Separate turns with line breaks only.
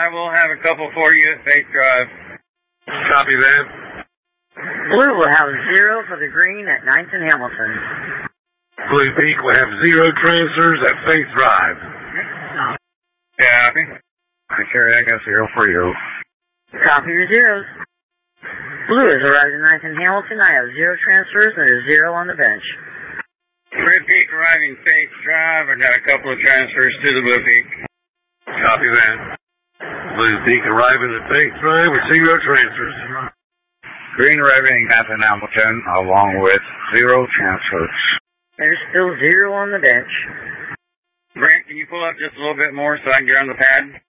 I will have a couple for you at Faith Drive.
Copy that.
Blue will have 0 for the green at 9th and Hamilton.
Blue Peak will have 0 transfers at Faith Drive.
Copy. I carry that, got 0 for you.
Copy your zeros. Blue has arrived at 9th and Hamilton. I have 0 transfers and a 0 on the bench.
Blue Peak arriving Faith Drive. I got a couple of transfers to the Blue Peak.
Copy that. Blue Peak arriving at Faith Drive with 0 transfers.
Green arriving at 9th and Hamilton along with 0 transfers.
There's still 0 on the bench.
Brent, can you pull up just a little bit more so I can get on the pad?